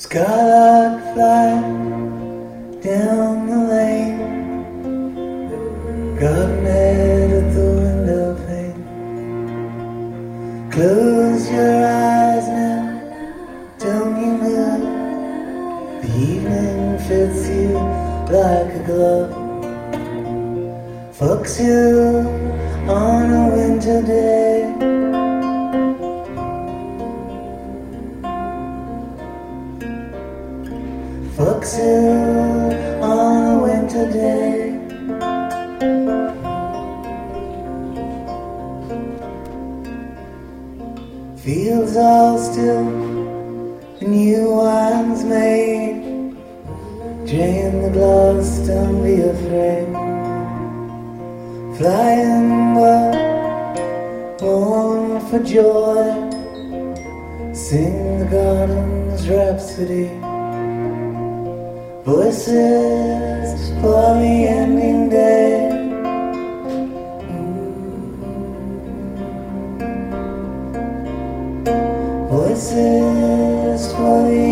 Skylark fly down the lane, garden head at the window pane. Close your eyes now, don't you move. The evening fits you like a glove. Fucks you on a winter day. Fucks you on a winter day. Fields all still, new wine's made. Drain the glass, don't be afraid. Flying by, born for joy. Sing the garden's rhapsody. Voices for the ending day. Voices for the